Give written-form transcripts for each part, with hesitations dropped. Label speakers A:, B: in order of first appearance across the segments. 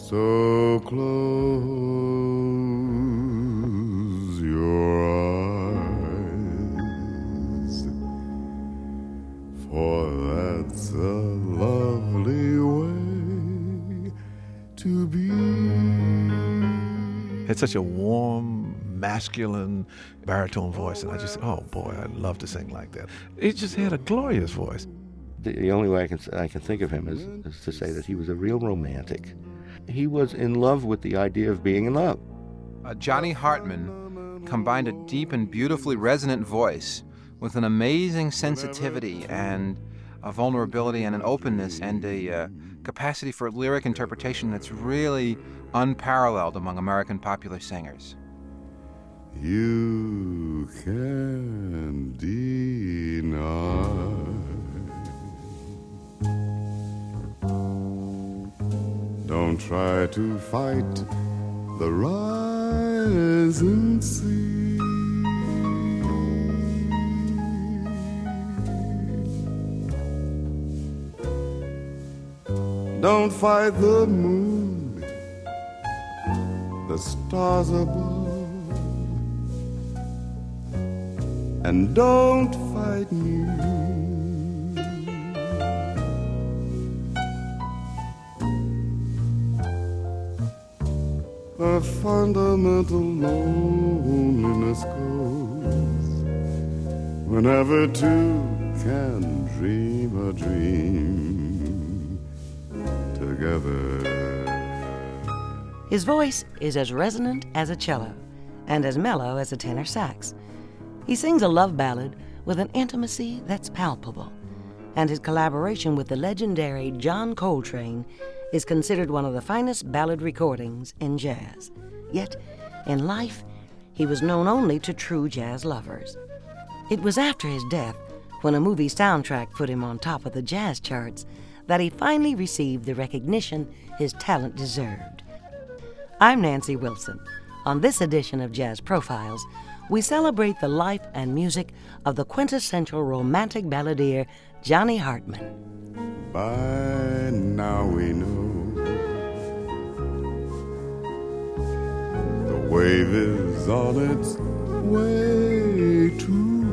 A: So close your eyes, for that's a lovely way to be.
B: It's such a warm, masculine baritone voice, and I just, oh boy, I'd love to sing like that. He just had a glorious voice.
C: The only way I can think of him is to say that he was a real romantic. He was in love with the idea of being in love.
D: Johnny Hartman combined a deep and beautifully resonant voice with an amazing sensitivity and a vulnerability and an openness and a capacity for lyric interpretation that's really unparalleled among American popular singers.
A: You can't deny Don't try to fight the rising sea. Don't fight the moon, the stars above, and don't fight me. A fundamental loneliness goes whenever two can dream a dream together.
E: His voice is as resonant as a cello and as mellow as a tenor sax. He sings a love ballad with an intimacy that's palpable, and his collaboration with the legendary John Coltrane is considered one of the finest ballad recordings in jazz. Yet, in life, he was known only to true jazz lovers. It was after his death, when a movie soundtrack put him on top of the jazz charts, that he finally received the recognition his talent deserved. I'm Nancy Wilson. On this edition of Jazz Profiles, we celebrate the life and music of the quintessential romantic balladeer Johnny Hartman.
A: By now we know the wave is on its way to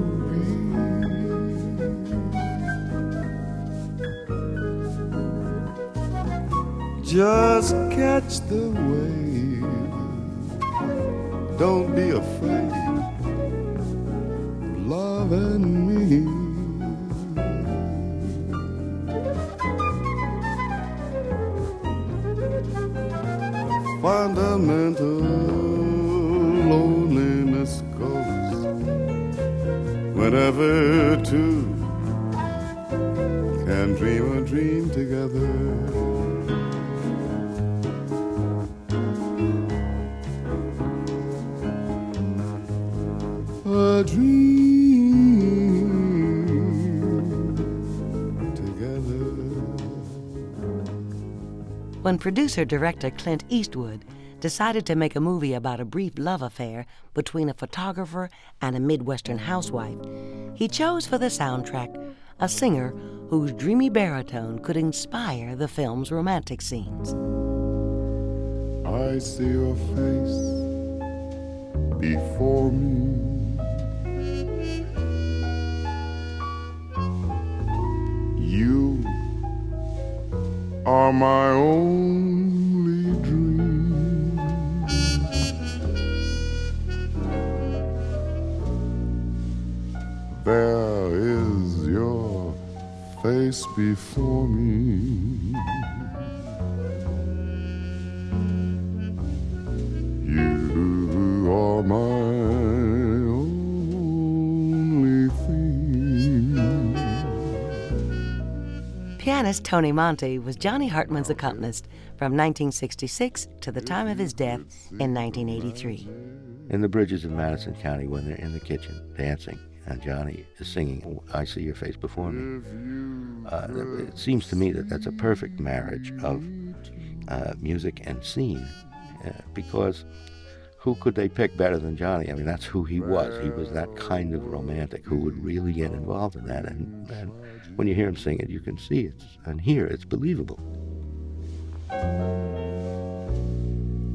A: be. Just catch the wave, don't be afraid, love and me. Fundamental loneliness goes whenever two can dream a dream together. A dream together.
E: When producer-director Clint Eastwood decided to make a movie about a brief love affair between a photographer and a Midwestern housewife, he chose for the soundtrack a singer whose dreamy baritone could inspire the film's romantic scenes.
A: I see your face before me. You are my only dream. There is your face before me. You are my only theme.
E: Pianist Tony Monti was Johnny Hartman's accompanist from 1966 to the time of his death in 1983.
C: In the bridges of Madison County, when they're in the kitchen dancing, and Johnny is singing, I See Your Face Before Me. It seems to me that that's a perfect marriage of music and scene, because who could they pick better than Johnny? I mean, that's who he was. He was that kind of romantic who would really get involved in that. And when you hear him sing it, you can see it and hear it's believable.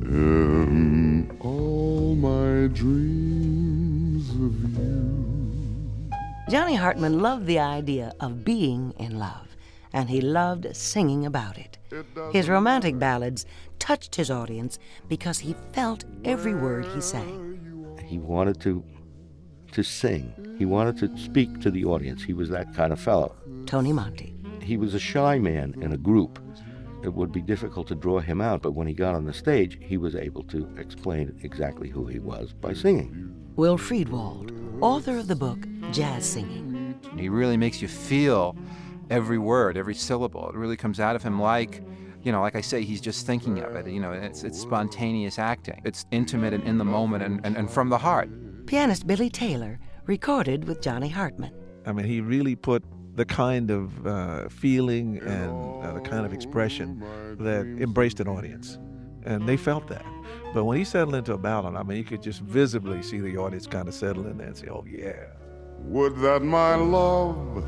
A: in all my dreams of you.
E: Johnny Hartman loved the idea of being in love, and he loved singing about it. His romantic ballads touched his audience because he felt every word he sang.
C: He wanted to sing. He wanted to speak to the audience. He was that kind of fellow.
E: Tony Monti.
C: He was a shy man in a group. It would be difficult to draw him out, but when he got on the stage, he was able to explain exactly who he was by singing.
E: Will Friedwald, author of the book Jazz Singing.
D: He really makes you feel every word, every syllable. It really comes out of him like, like I say, he's just thinking of it. It's spontaneous acting. It's intimate and in the moment and from the heart.
E: Pianist Billy Taylor recorded with Johnny Hartman.
B: I mean, he really put the kind of feeling and the kind of expression that embraced an audience. And they felt that. But when he settled into a ballad, I mean, you could just visibly see the audience kind of settle in there and say, oh, yeah.
A: Would that my love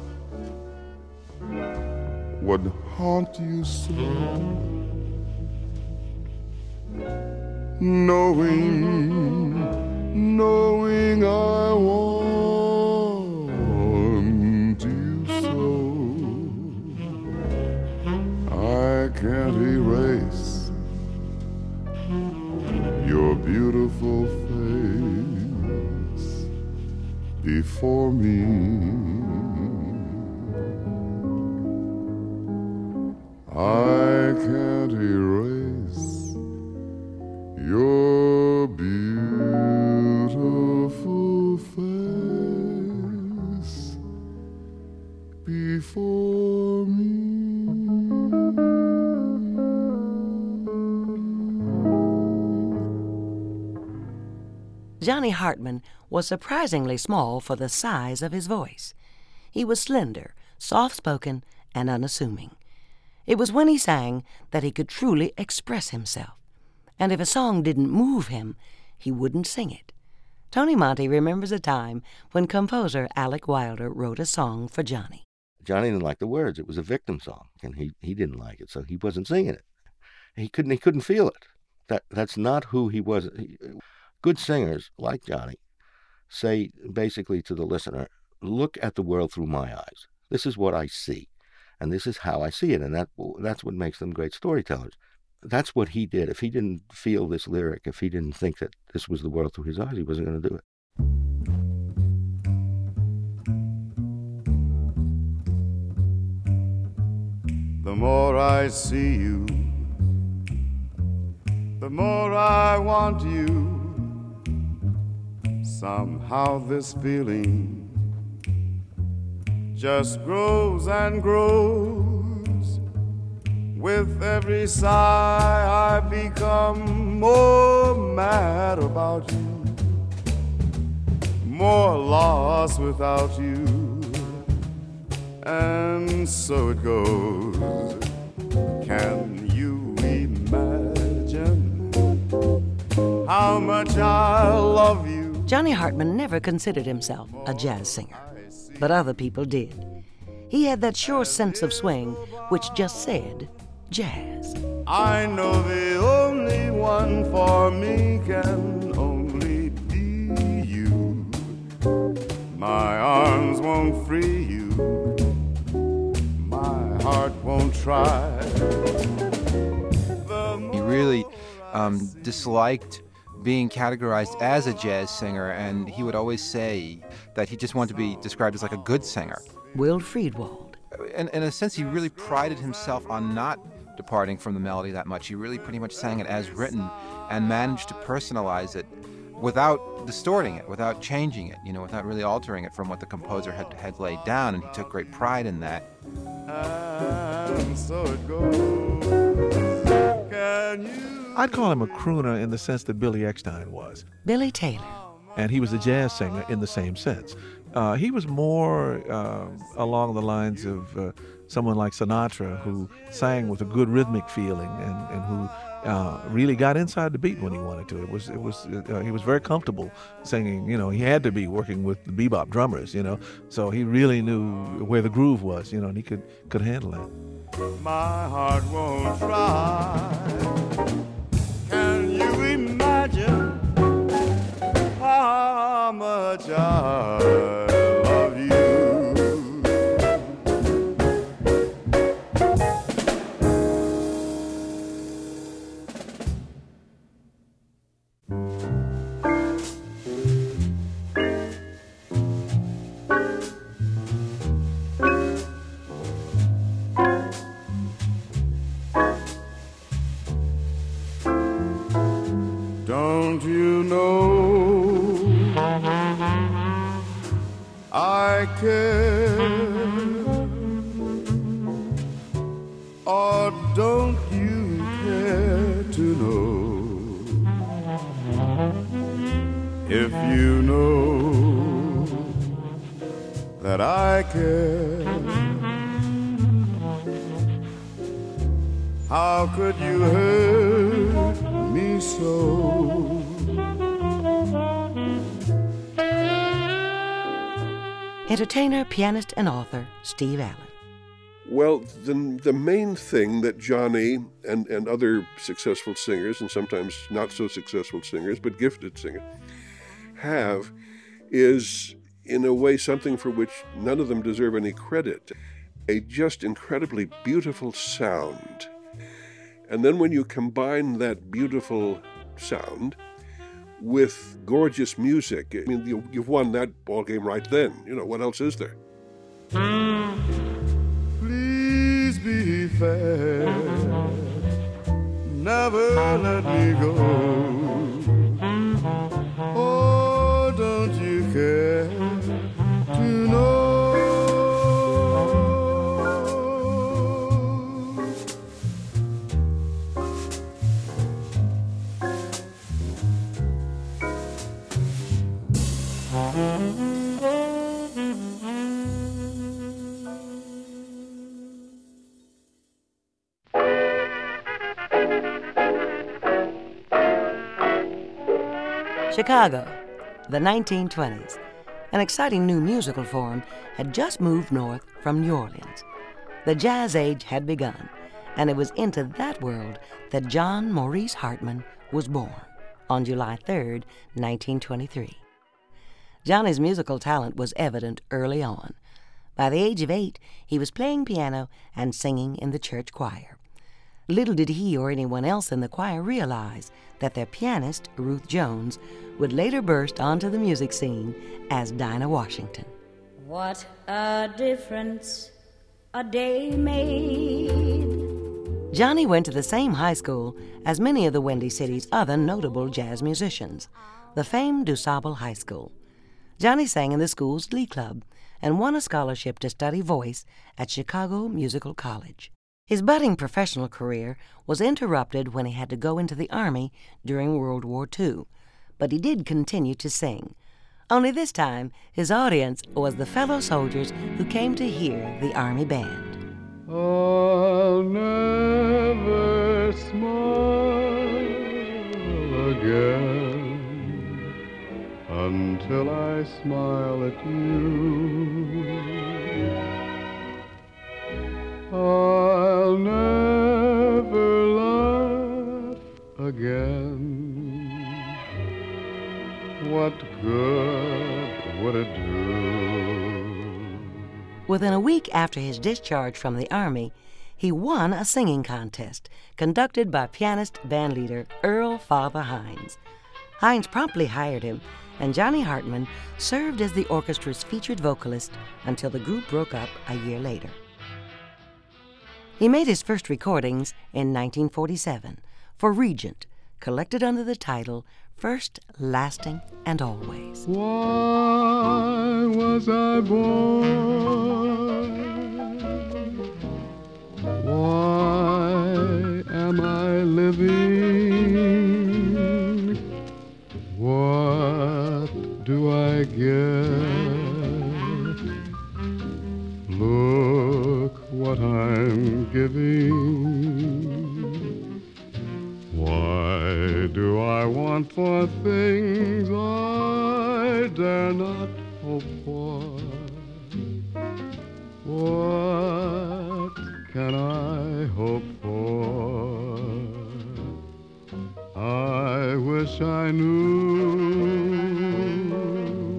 A: would haunt you so, knowing I want you so. I can't erase your beautiful face before me. I can't erase your beautiful face before me.
E: Johnny Hartman was surprisingly small for the size of his voice. He was slender, soft-spoken, and unassuming. It was when he sang that he could truly express himself. And if a song didn't move him, he wouldn't sing it. Tony Monti remembers a time when composer Alec Wilder wrote a song for Johnny.
C: Johnny didn't like the words. It was a victim song, and he didn't like it, so he wasn't singing it. He couldn't feel it. That's not who he was. Good singers, like Johnny, say basically to the listener, look at the world through my eyes. This is what I see, and this is how I see it, and that's what makes them great storytellers. That's what he did. If he didn't feel this lyric, if he didn't think that this was the world through his eyes, he wasn't going to do it.
A: The more I see you, the more I want you. Somehow this feeling just grows and grows. With every sigh I become more mad about you, more lost without you. And so it goes. Can you imagine how much I love you?
E: Johnny Hartman never considered himself a jazz singer, but other people did. He had that sure sense of swing which just said jazz.
A: I know the only one for me can only be you. My arms won't free you, my heart won't try.
D: He really disliked being categorized as a jazz singer, and he would always say that he just wanted to be described as like a good singer.
E: Will Friedwald.
D: In a sense, he really prided himself on not departing from the melody that much. He really pretty much sang it as written and managed to personalize it without distorting it, without changing it, without really altering it from what the composer had laid down, and he took great pride in that.
A: And so it goes. Can you...
B: I'd call him a crooner in the sense that Billy Eckstine was.
E: Billy Taylor.
B: And he was a jazz singer in the same sense. He was more along the lines of someone like Sinatra, who sang with a good rhythmic feeling and who really got inside the beat when he wanted to. He was very comfortable singing. He had to be working with the bebop drummers. So he really knew where the groove was. And he could handle that.
A: My heart won't try. Can you how much I love you. Don't you know I care? Or don't you care to know? If you know that I care, how could you hurt me so?
E: Entertainer, pianist, and author Steve Allen.
F: Well, the main thing that Johnny and other successful singers, and sometimes not so successful singers, but gifted singers, have is, in a way, something for which none of them deserve any credit. A just incredibly beautiful sound. And then when you combine that beautiful sound with gorgeous music, I mean, you've won that ball game right then. You know, what else is there?
A: Please be fair, never let me go. Oh, don't you care to know?
E: Chicago, the 1920s. An exciting new musical form had just moved north from New Orleans. The Jazz Age had begun, and it was into that world that John Maurice Hartman was born on July 3rd, 1923. Johnny's musical talent was evident early on. By the age of 8, he was playing piano and singing in the church choir. Little did he or anyone else in the choir realize that their pianist, Ruth Jones, would later burst onto the music scene as Dinah Washington.
G: What a difference a day made.
E: Johnny went to the same high school as many of the Windy City's other notable jazz musicians, the famed DuSable High School. Johnny sang in the school's glee club and won a scholarship to study voice at Chicago Musical College. His budding professional career was interrupted when he had to go into the Army during World War II, but he did continue to sing. Only this time, his audience was the fellow soldiers who came to hear the Army band.
A: I'll never smile again until I smile at you. I'll never laugh again. What good would it do?
E: Within a week after his discharge from the Army, he won a singing contest conducted by pianist bandleader Earl Father Hines. Hines promptly hired him, and Johnny Hartman served as the orchestra's featured vocalist until the group broke up a year later. He made his first recordings in 1947 for Regent, collected under the title First, Lasting, and Always.
A: Why was I born? Why am I living? What do I get? Look what I'm giving. Why do I want for things I dare not hope for? What can I hope for? I wish I knew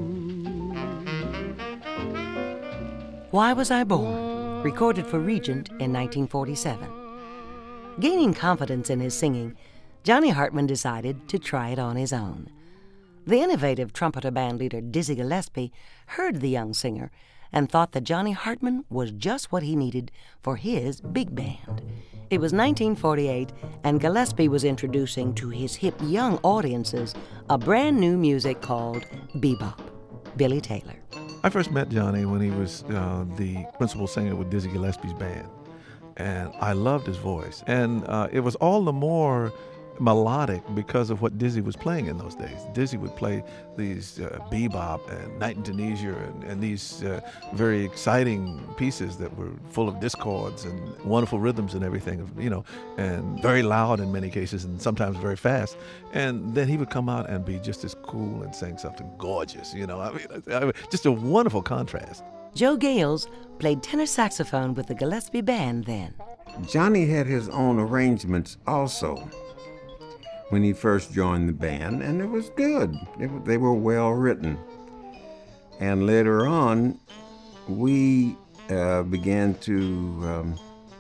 E: Why Was I Born, recorded for Regent in 1947. Gaining confidence in his singing, Johnny Hartman decided to try it on his own. The innovative trumpeter band leader Dizzy Gillespie heard the young singer and thought that Johnny Hartman was just what he needed for his big band. It was 1948, and Gillespie was introducing to his hip young audiences a brand new music called bebop. Billy Taylor.
B: I first met Johnny when he was the principal singer with Dizzy Gillespie's band, and I loved his voice. And it was all the more melodic because of what Dizzy was playing in those days. Dizzy would play these bebop and Night in Tunisia and these very exciting pieces that were full of discords and wonderful rhythms and everything, you know, and very loud in many cases and sometimes very fast. And then he would come out and be just as cool and sing something gorgeous, you know. I mean, just a wonderful contrast.
E: Joe Gales played tenor saxophone with the Gillespie band then.
H: Johnny had his own arrangements also when he first joined the band, and it was good. They were well written. And later on, we began to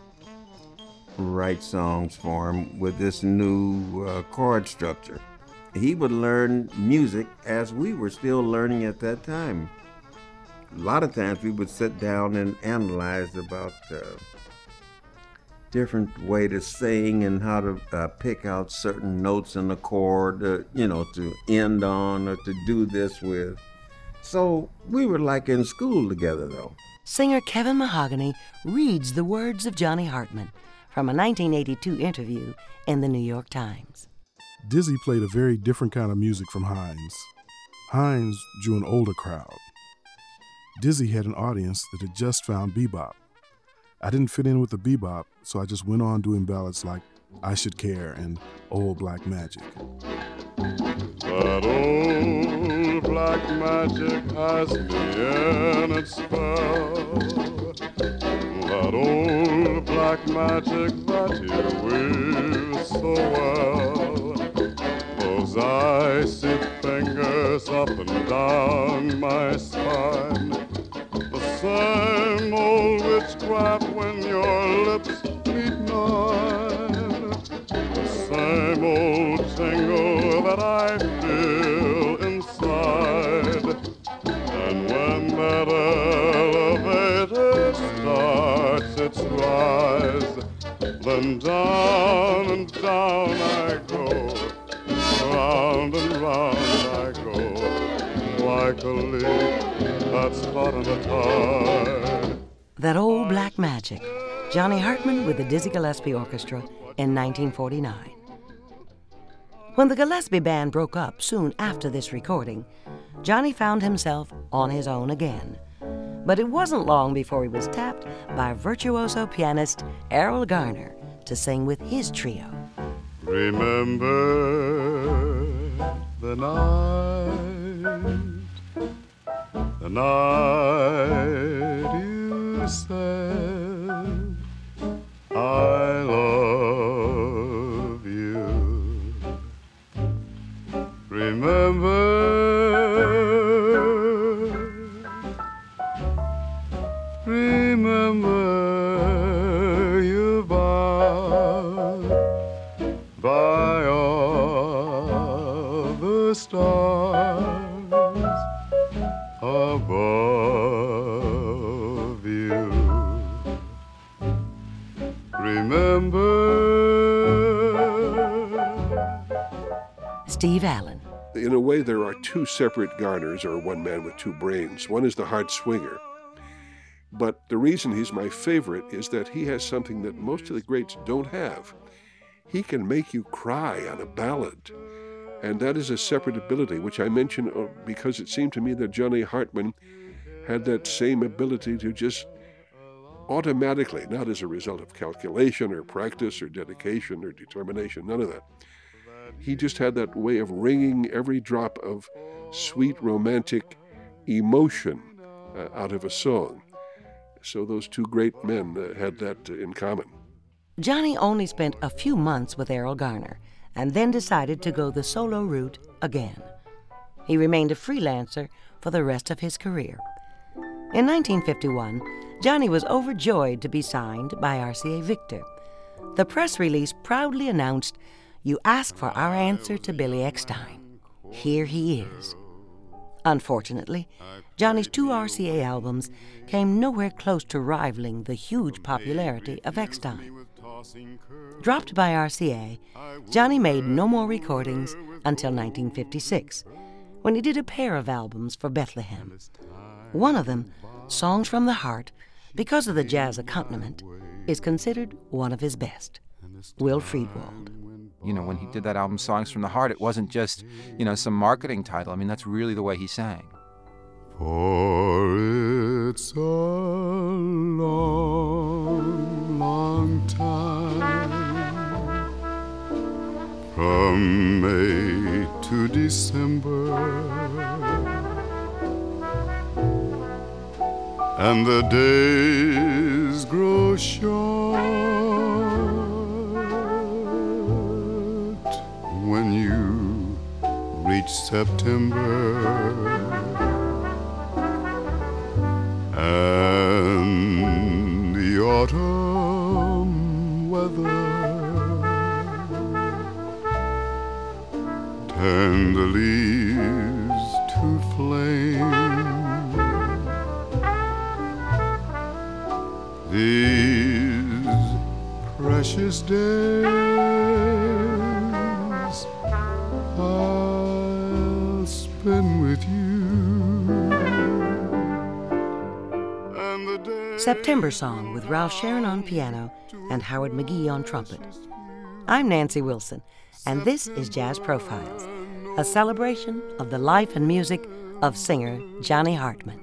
H: write songs for him with this new chord structure. He would learn music as we were still learning at that time. A lot of times we would sit down and analyze about different way to sing and how to pick out certain notes in the chord, you know, to end on or to do this with. So we were like in school together, though.
E: Singer Kevin Mahogany reads the words of Johnny Hartman from a 1982 interview in the New York Times.
I: Dizzy played a very different kind of music from Hines. Hines drew an older crowd. Dizzy had an audience that had just found bebop. I didn't fit in with the bebop, so I just went on doing ballads like I Should Care and Old Black Magic.
A: That old black magic has me in its spell. That old black magic that you weave so well. Those icy fingers up and down my spine. The same old witchcraft when your lips meet mine. The same old tingle that I feel inside. And when that elevator starts its rise, then down and down I go, round and round I go, like a leaf that's caught in the tide.
E: That Old Black Magic, Johnny Hartman with the Dizzy Gillespie Orchestra in 1949. When the Gillespie band broke up soon after this recording, Johnny found himself on his own again. But it wasn't long before he was tapped by virtuoso pianist Errol Garner to sing with his trio.
A: Remember the night you said I love you. Remember you bowed by all the stars above you. Remember.
E: Steve Allen.
F: In a way, there are two separate Garners, or one man with two brains. One is the heart swinger. But the reason he's my favorite is that he has something that most of the greats don't have. He can make you cry on a ballad. And that is a separate ability, which I mention because it seemed to me that Johnny Hartman had that same ability to just automatically, not as a result of calculation or practice or dedication or determination, none of that. He just had that way of wringing every drop of sweet, romantic emotion out of a song. So those two great men had that in common.
E: Johnny only spent a few months with Errol Garner and then decided to go the solo route again. He remained a freelancer for the rest of his career. In 1951, Johnny was overjoyed to be signed by RCA Victor. The press release proudly announced, "You asked for our answer to Billy Eckstine. Here he is." Unfortunately, Johnny's 2 RCA albums came nowhere close to rivaling the huge popularity of Eckstine. Dropped by RCA, Johnny made no more recordings until 1956, when he did a pair of albums for Bethlehem. One of them, Songs from the Heart, because of the jazz accompaniment, is considered one of his best. Will Friedwald.
D: You know, when he did that album, Songs from the Heart, it wasn't just, some marketing title. I mean, that's really the way he sang.
A: For it's a long, long time from May to December, and the days grow short when you reach September, and the autumn weather turn the leaves to flame. These precious days I'll spend with you. And the day
E: September Song with Ralph Sharon on piano and Howard McGhee on trumpet. I'm Nancy Wilson, and this is Jazz Profiles, a celebration of the life and music of singer Johnny Hartman.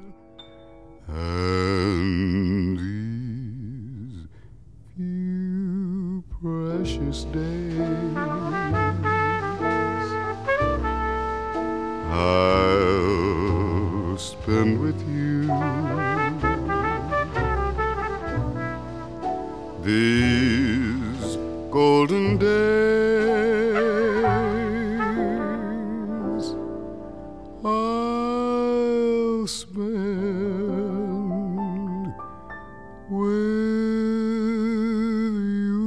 A: And these few precious days I'll spend with you. These golden days I'll spend with you.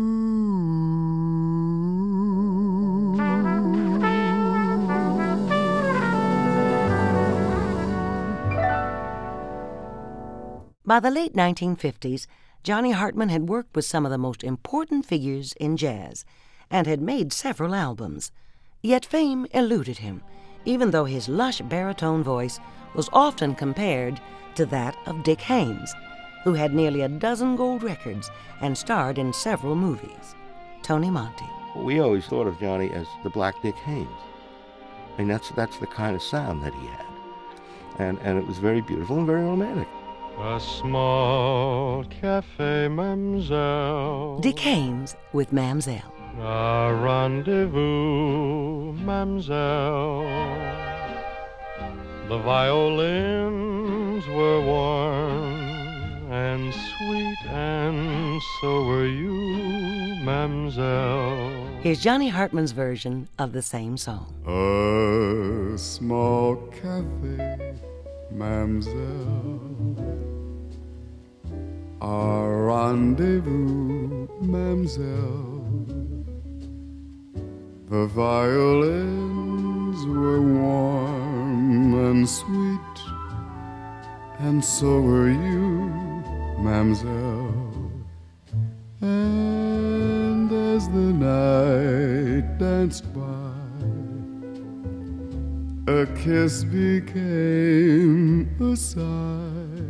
E: By the late 1950s, Johnny Hartman had worked with some of the most important figures in jazz and had made several albums. Yet fame eluded him, even though his lush baritone voice was often compared to that of Dick Haymes, who had nearly a dozen gold records and starred in several movies. Tony Monti.
C: We always thought of Johnny as the Black Dick Haymes. I mean, that's the kind of sound that he had. And it was very beautiful and very romantic.
A: A small cafe, mademoiselle.
E: Dick Haymes with Mamselle.
A: A rendezvous, mademoiselle. The violins were warm and sweet, and so were you, mademoiselle.
E: Here's Johnny Hartman's version of the same song.
A: A small cafe, mademoiselle. A rendezvous, mademoiselle. The violins were warm and sweet, and so were you, mademoiselle. And as the night danced by, a kiss became a sigh.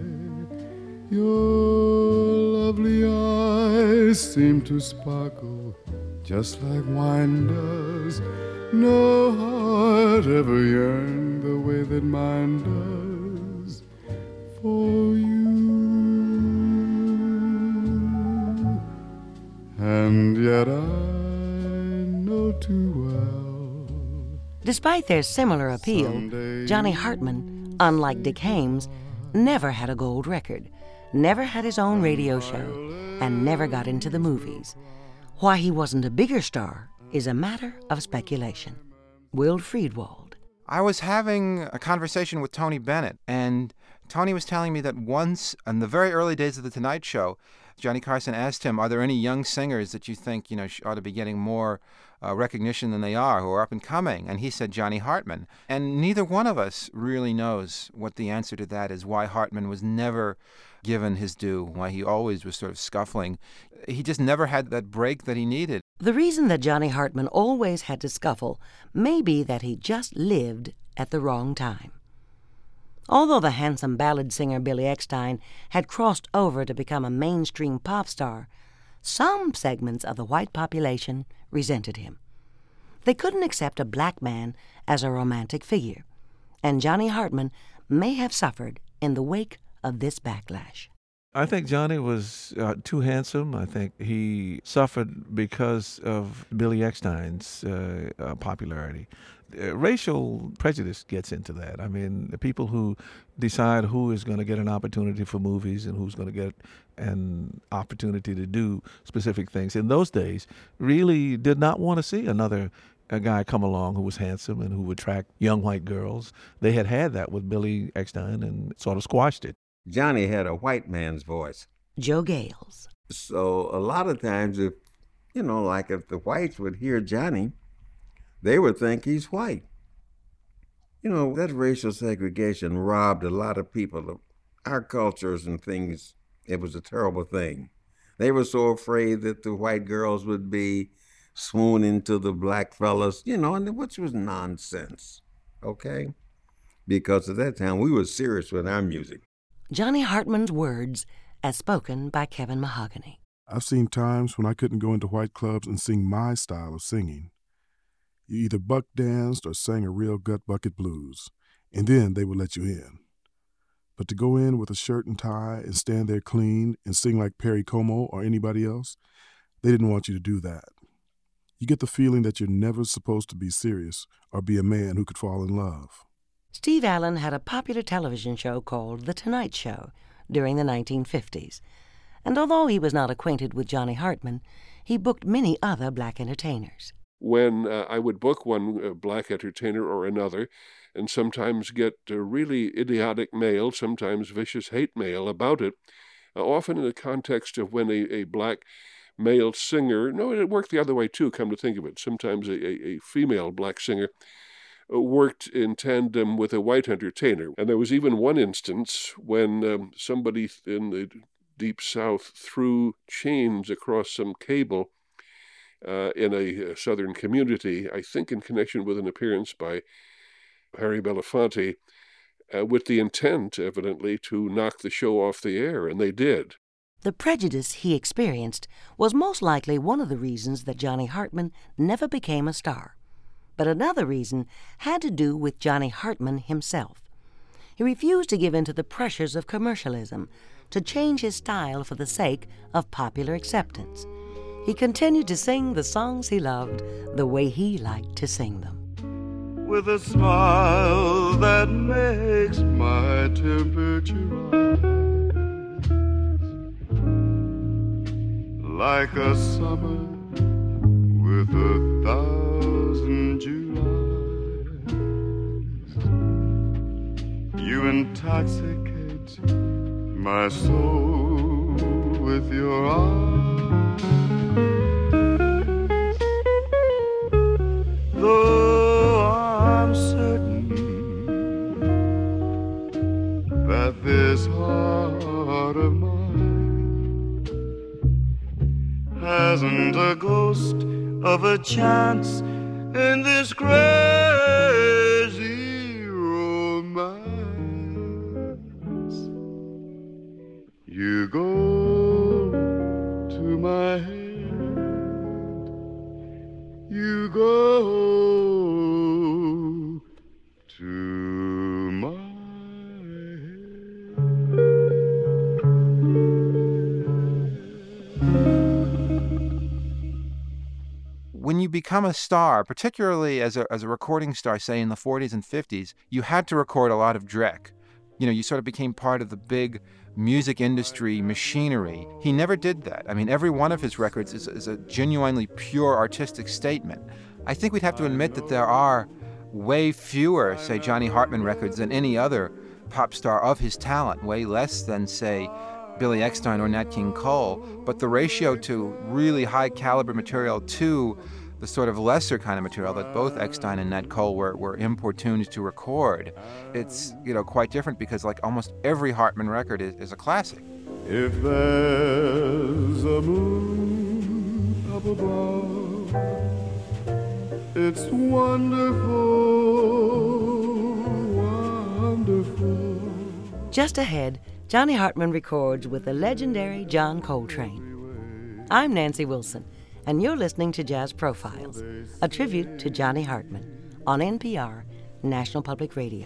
A: Your lovely eyes seem to sparkle just like wine does. No heart ever yearned the way that mine does for you. And yet I know too well.
E: Despite their similar appeal, Johnny Hartman, unlike Dick Haymes, never had a gold record, never had his own radio show, and never got into the movies. Why he wasn't a bigger star is a matter of speculation. Will Friedwald.
D: I was having a conversation with Tony Bennett, and Tony was telling me that once, in the very early days of The Tonight Show, Johnny Carson asked him, are there any young singers that you think, ought to be getting more recognition than they are, who are up and coming? And he said Johnny Hartman. And neither one of us really knows what the answer to that is, why Hartman was never given his due, why he always was sort of scuffling. He just never had that break that he needed.
E: The reason that Johnny Hartman always had to scuffle may be that he just lived at the wrong time. Although the handsome ballad singer Billy Eckstine had crossed over to become a mainstream pop star, some segments of the white population resented him. They couldn't accept a black man as a romantic figure, and Johnny Hartman may have suffered in the wake of this backlash.
B: I think Johnny was too handsome. I think he suffered because of Billy Eckstine's popularity. Racial prejudice gets into that. I mean, the people who decide who is going to get an opportunity for movies and who's going to get an opportunity to do specific things in those days really did not want to see a guy come along who was handsome and who would attract young white girls. They had that with Billy Eckstine and sort of squashed it.
H: Johnny had a white man's voice.
E: Joe Gales.
H: So a lot of times if the whites would hear Johnny, they would think he's white. That racial segregation robbed a lot of people of our cultures and things. It was a terrible thing. They were so afraid that the white girls would be swooning to the black fellas, which was nonsense, okay? Because at that time, we were serious with our music.
E: Johnny Hartman's words as spoken by Kevin Mahogany.
I: I've seen times when I couldn't go into white clubs and sing my style of singing. You either buck danced or sang a real gut bucket blues, and then they would let you in. But to go in with a shirt and tie and stand there clean and sing like Perry Como or anybody else, they didn't want you to do that. You get the feeling that you're never supposed to be serious or be a man who could fall in love.
E: Steve Allen had a popular television show called The Tonight Show during the 1950s, and although he was not acquainted with Johnny Hartman, he booked many other black entertainers.
F: When I would book one black entertainer or another, and sometimes get really idiotic mail, sometimes vicious hate mail about it, often in the context of when a black male singer, no, it worked the other way too, come to think of it, sometimes a female black singer worked in tandem with a white entertainer. And there was even one instance when somebody in the Deep South threw chains across some cable in a southern community, I think in connection with an appearance by Harry Belafonte, with the intent, evidently, to knock the show off the air, and they did.
E: The prejudice he experienced was most likely one of the reasons that Johnny Hartman never became a star. But another reason had to do with Johnny Hartman himself. He refused to give in to the pressures of commercialism, to change his style for the sake of popular acceptance. He continued to sing the songs he loved the way he liked to sing them.
A: With a smile that makes my temperature rise, like a summer with 1,000 Julys. You intoxicate my soul with your eyes. Though I'm certain that this heart of mine hasn't a ghost of a chance in this crazy romance. You go to my head, you go to my head.
D: When you become a star, particularly as a recording star, say in the 40s and 50s, you had to record a lot of dreck. You sort of became part of the big music industry machinery. He never did that. I mean, every one of his records is a genuinely pure artistic statement. I think we'd have to admit that there are way fewer, say, Johnny Hartman records than any other pop star of his talent, way less than, say, Billy Eckstine or Nat King Cole, but the ratio to really high caliber material to the sort of lesser kind of material that both Eckstine and Nat Cole were importuned to record, it's, quite different, because like almost every Hartman record is a classic.
A: If there's a moon up above, it's wonderful, wonderful.
E: Just ahead, Johnny Hartman records with the legendary John Coltrane. I'm Nancy Wilson, and you're listening to Jazz Profiles, a tribute to Johnny Hartman on NPR, National Public Radio.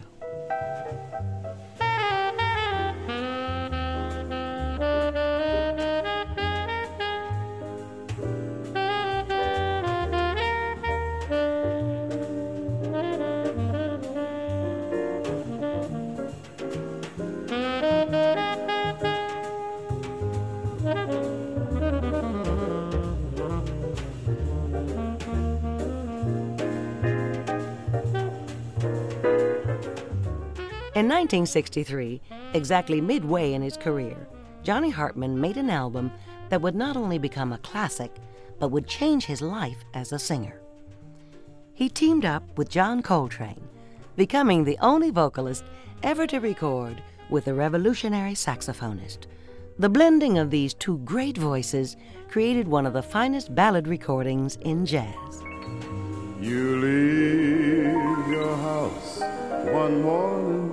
E: In 1963, exactly midway in his career, Johnny Hartman made an album that would not only become a classic, but would change his life as a singer. He teamed up with John Coltrane, becoming the only vocalist ever to record with a revolutionary saxophonist. The blending of these two great voices created one of the finest ballad recordings in jazz.
A: You leave your house one morning,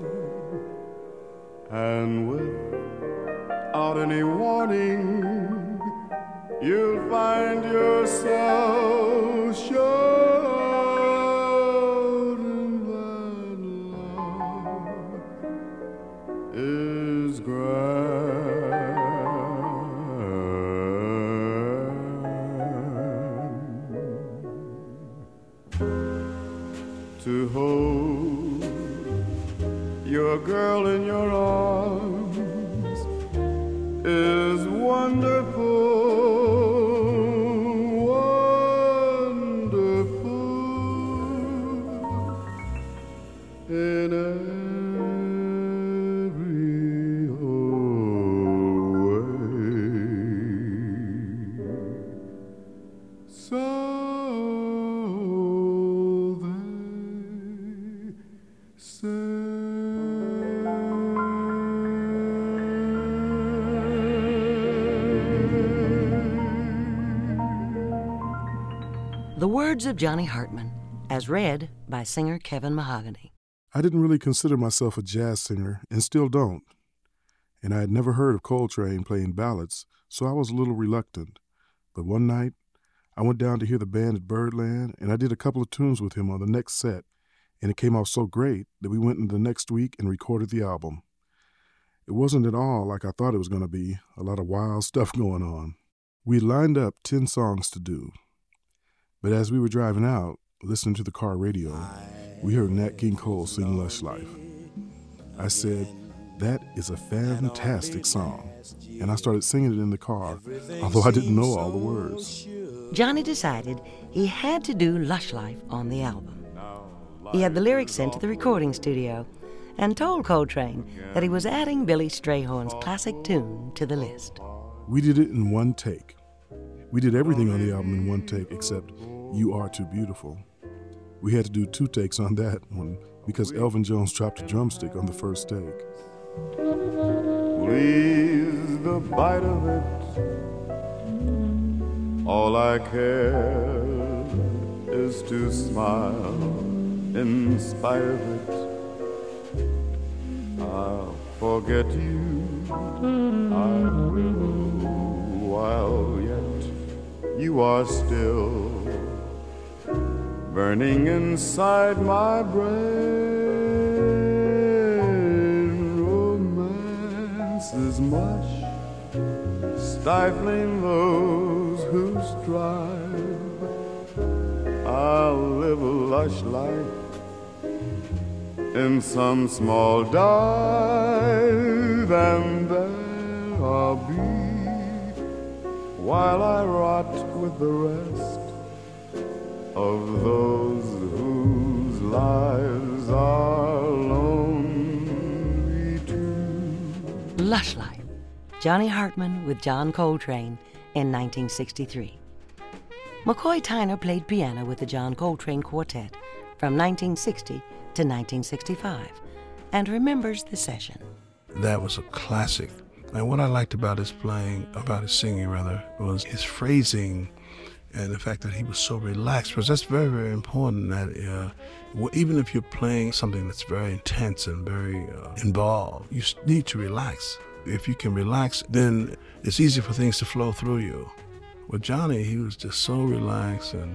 A: and without any warning, you'll find yourself shouting that love is grand. To hold your girl in your arms is wonderful, wonderful in every way. So they say.
E: The words of Johnny Hartman, as read by singer Kevin Mahogany.
I: I didn't really consider myself a jazz singer, and still don't. And I had never heard of Coltrane playing ballads, so I was a little reluctant. But one night, I went down to hear the band at Birdland, and I did a couple of tunes with him on the next set, and it came out so great that we went into the next week and recorded the album. It wasn't at all like I thought it was going to be, a lot of wild stuff going on. We lined up 10 songs to do. But as we were driving out, listening to the car radio, we heard Nat King Cole sing Lush Life. I said, that is a fantastic song. And I started singing it in the car, although I didn't know all the words.
E: Johnny decided he had to do Lush Life on the album. He had the lyrics sent to the recording studio and told Coltrane that he was adding Billy Strayhorn's classic tune to the list.
I: We did it in one take. We did everything on the album in one take except You Are Too Beautiful. We had to do 2 takes on that one because Elvin Jones dropped a drumstick on the first take.
A: Please the bite of it. All I care is to smile in spite of it. I'll forget you, I will, while yet you are still burning inside my brain. Romance is much, stifling those who strive. I'll live a lush life in some small dive, and there I'll be while I rot with the rest of those whose lives are lonely.
E: Lush Life, Johnny Hartman with John Coltrane in 1963. McCoy Tyner played piano with the John Coltrane Quartet from 1960 to 1965 and remembers the session.
J: That was a classic. And what I liked about his singing, was his phrasing and the fact that he was so relaxed, because that's very, very important, that even if you're playing something that's very intense and very involved, you need to relax. If you can relax, then it's easy for things to flow through you. With Johnny, he was just so relaxed, and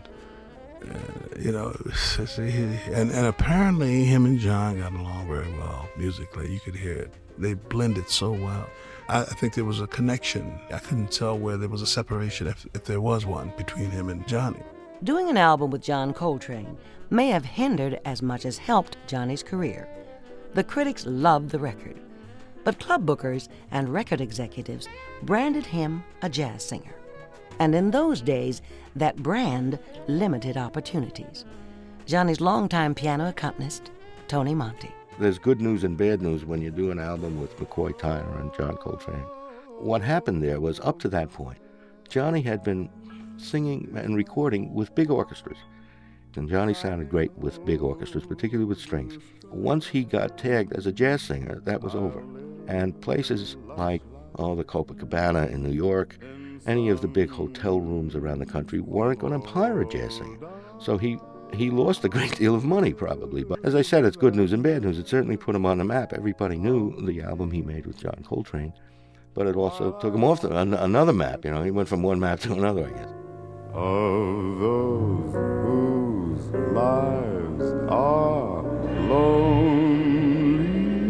J: apparently him and John got along very well musically. You could hear it. They blended so well. I think there was a connection. I couldn't tell where there was a separation, if there was one, between him and Johnny.
E: Doing an album with John Coltrane may have hindered as much as helped Johnny's career. The critics loved the record, but club bookers and record executives branded him a jazz singer. And in those days, that brand limited opportunities. Johnny's longtime piano accompanist, Tony Monte.
C: There's good news and bad news when you do an album with McCoy Tyner and John Coltrane. What happened there was, up to that point, Johnny had been singing and recording with big orchestras. And Johnny sounded great with big orchestras, particularly with strings. Once he got tagged as a jazz singer, that was over. And places like, the Copacabana in New York, any of the big hotel rooms around the country weren't going to hire a jazz singer. So he lost a great deal of money, probably. But as I said, it's good news and bad news. It certainly put him on the map. Everybody knew the album he made with John Coltrane, but it also took him off another map. He went from one map to another, I guess.
A: Of those whose lives are lonely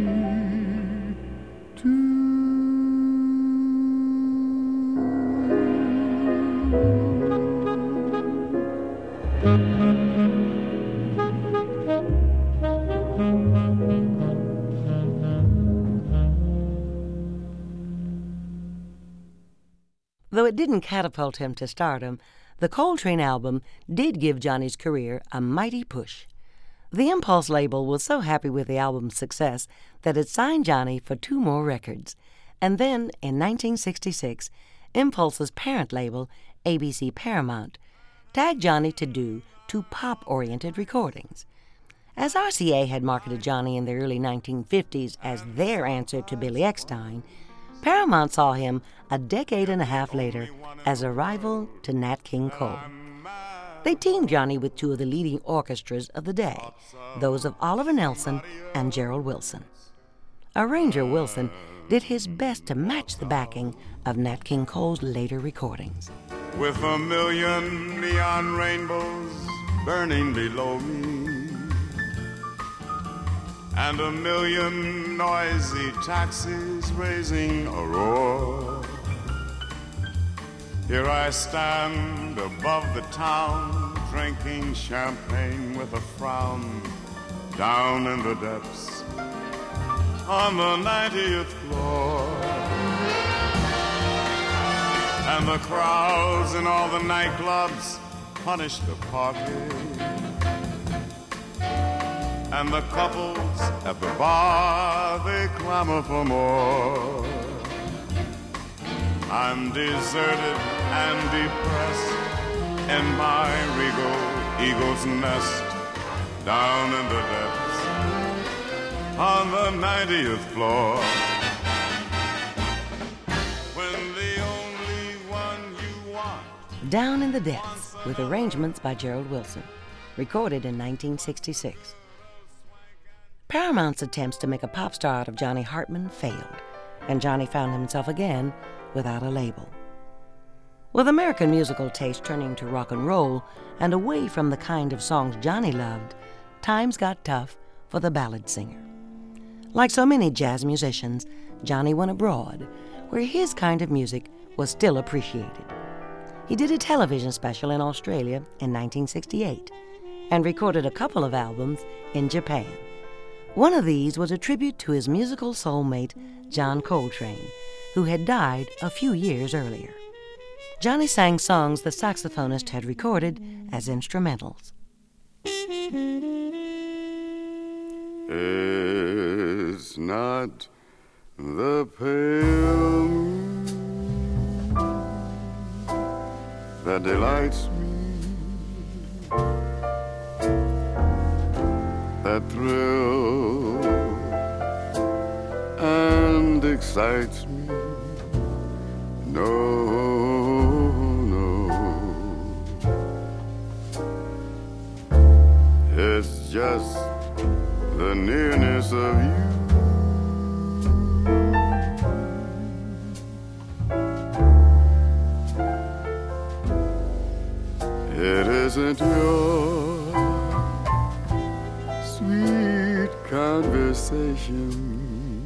A: too.
E: Though it didn't catapult him to stardom, the Coltrane album did give Johnny's career a mighty push. The Impulse label was so happy with the album's success that it signed Johnny for 2 more records. And then, in 1966, Impulse's parent label, ABC Paramount, tagged Johnny to do 2 pop-oriented recordings. As RCA had marketed Johnny in the early 1950s as their answer to Billy Eckstine, Paramount saw him a decade and a half later as a rival to Nat King Cole. They teamed Johnny with 2 of the leading orchestras of the day, those of Oliver Nelson and Gerald Wilson. Arranger Wilson did his best to match the backing of Nat King Cole's later recordings.
A: With a million neon rainbows burning below me, and a million noisy taxis raising a roar, here I stand above the town, drinking champagne with a frown, down in the depths on the 90th floor. And the crowds in all the nightclubs punish the party, and the couples at the bar, they clamor for more. I'm deserted and depressed in my regal eagle's nest, down in the depths on the 90th floor. When the only one you want.
E: Down in the Depths, with arrangements by Gerald Wilson, recorded in 1966. Paramount's attempts to make a pop star out of Johnny Hartman failed, and Johnny found himself again without a label. With American musical taste turning to rock and roll and away from the kind of songs Johnny loved, times got tough for the ballad singer. Like so many jazz musicians, Johnny went abroad, where his kind of music was still appreciated. He did a television special in Australia in 1968 and recorded a couple of albums in Japan. One of these was a tribute to his musical soulmate, John Coltrane, who had died a few years earlier. Johnny sang songs the saxophonist had recorded as instrumentals.
A: It's not the pale moon that delights me, that thrills and excites me. No, it's just the nearness of you. It isn't your sweet conversation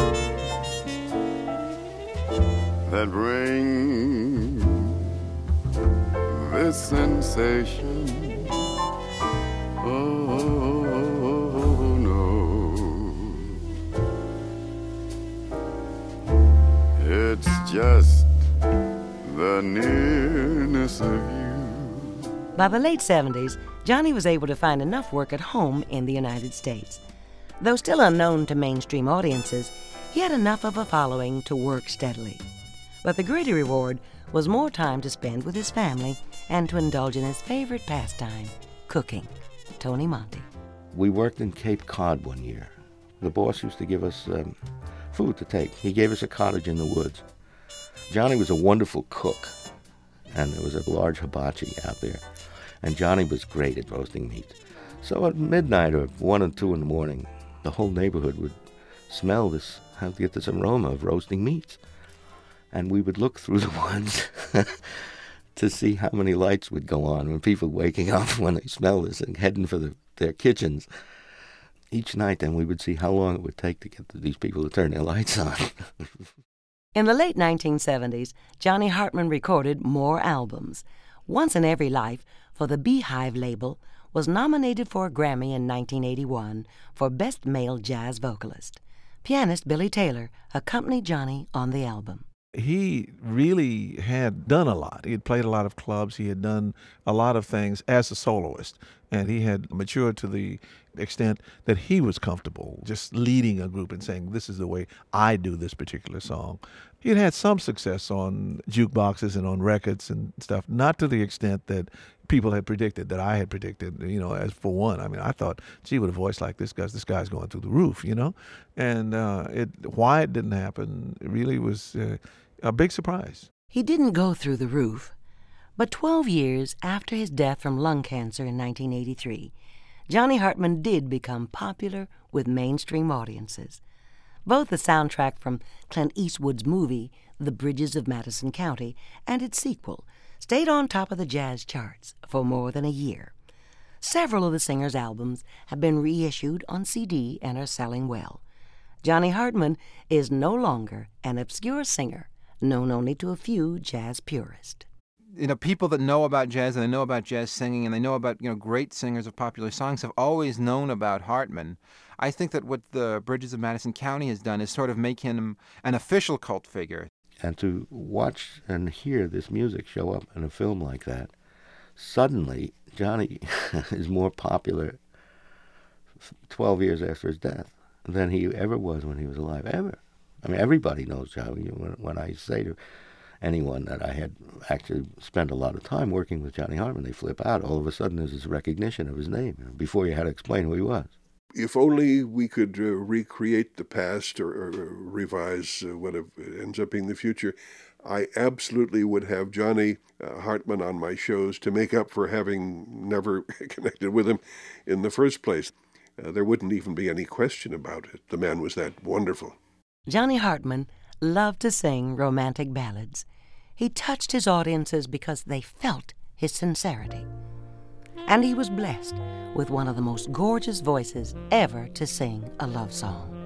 A: that brings this sensation. Oh, no. It's just the nearness of you.
E: By the late 70s, Johnny was able to find enough work at home in the United States. Though still unknown to mainstream audiences, he had enough of a following to work steadily. But the greater reward was more time to spend with his family and to indulge in his favorite pastime, cooking. Tony Monte.
C: We worked in Cape Cod one year. The boss used to give us food to take. He gave us a cottage in the woods. Johnny was a wonderful cook, and there was a large hibachi out there. And Johnny was great at roasting meat. So at midnight or 1 or 2 in the morning, the whole neighborhood would smell this, have to get this aroma of roasting meats. And we would look through the woods to see how many lights would go on when people were waking up when they smell this and heading for their kitchens. Each night then we would see how long it would take to get these people to turn their lights on.
E: In the late 1970s, Johnny Hartman recorded more albums. Once in Every Life, for the Beehive label, was nominated for a Grammy in 1981 for Best Male Jazz Vocalist. Pianist Billy Taylor accompanied Johnny on the album.
B: He really had done a lot. He had played a lot of clubs. He had done a lot of things as a soloist. And he had matured to the extent that he was comfortable just leading a group and saying, this is the way I do this particular song. He had had some success on jukeboxes and on records and stuff, not to the extent that people had predicted, that I had predicted, as for one. I mean, I thought, gee, with a voice like this guy's going through the roof, And why it didn't happen really was a big surprise.
E: He didn't go through the roof, but 12 years after his death from lung cancer in 1983, Johnny Hartman did become popular with mainstream audiences. Both the soundtrack from Clint Eastwood's movie, The Bridges of Madison County, and its sequel stayed on top of the jazz charts for more than a year. Several of the singer's albums have been reissued on CD and are selling well. Johnny Hartman is no longer an obscure singer known only to a few jazz purists.
D: People that know about jazz and they know about jazz singing and they know about, great singers of popular songs have always known about Hartman. I think that what the Bridges of Madison County has done is sort of make him an official cult figure.
C: And to watch and hear this music show up in a film like that, suddenly Johnny is more popular 12 years after his death than he ever was when he was alive, ever. I mean, everybody knows Johnny. When I say to anyone that I had actually spent a lot of time working with Johnny Hartman, they flip out. All of a sudden there's this recognition of his name before you had to explain who he was.
F: If only we could recreate the past or revise what ends up being the future, I absolutely would have Johnny Hartman on my shows to make up for having never connected with him in the first place. There wouldn't even be any question about it. The man was that wonderful.
E: Johnny Hartman loved to sing romantic ballads. He touched his audiences because they felt his sincerity. And he was blessed with one of the most gorgeous voices ever to sing a love song.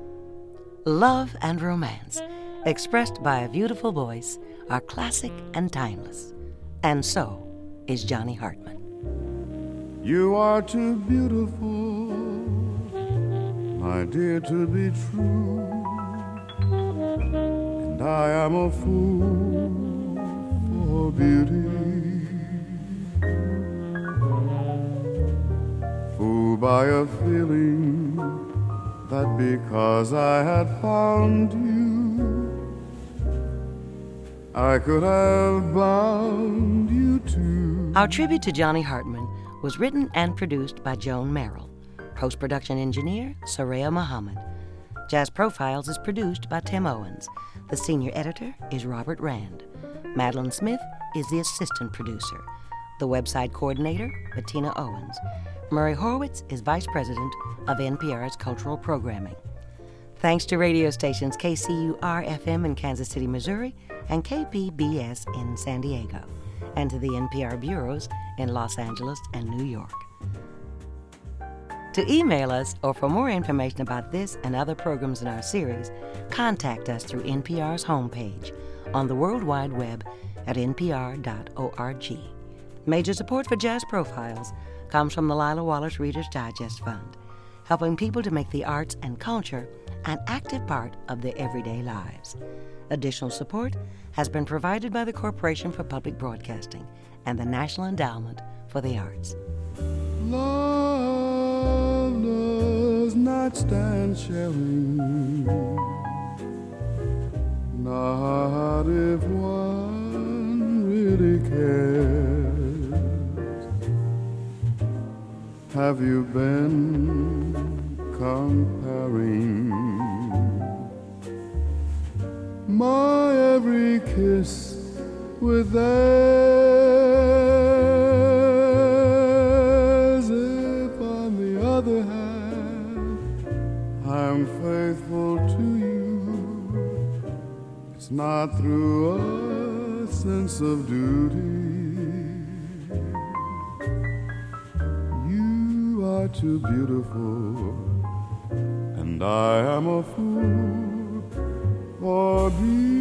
E: Love and romance, expressed by a beautiful voice, are classic and timeless. And so is Johnny Hartman.
A: You are too beautiful, my dear, to be true. And I am a fool for beauty. Fooled by a feeling that because I had found you, I could have bound you to.
E: Our tribute to Johnny Hartman was written and produced by Joan Merrill. Post-production engineer, Soraya Muhammad. Jazz Profiles is produced by Tim Owens. The senior editor is Robert Rand. Madeline Smith is the assistant producer. The website coordinator, Bettina Owens. Murray Horwitz is vice president of NPR's cultural programming. Thanks to radio stations KCUR-FM in Kansas City, Missouri, and KPBS in San Diego, and to the NPR bureaus in Los Angeles and New York. To email us or for more information about this and other programs in our series, contact us through NPR's homepage on the World Wide Web at npr.org. Major support for Jazz Profiles comes from the Lila Wallace Reader's Digest Fund, helping people to make the arts and culture an active part of their everyday lives. Additional support has been provided by the Corporation for Public Broadcasting and the National Endowment for the Arts.
A: Love does not stand sharing, not if one really cares. Have you been comparing my every kiss with theirs? If on the other hand I'm faithful to you, it's not through a sense of duty. You are too beautiful, and I am a fool for beauty.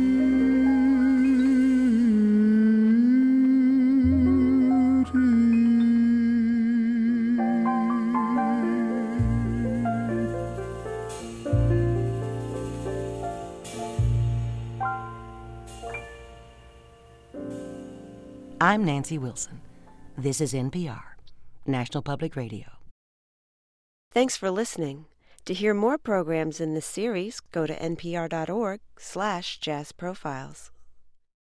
E: I'm Nancy Wilson. This is NPR, National Public Radio.
K: Thanks for listening. To hear more programs in this series, go to npr.org/jazzprofiles.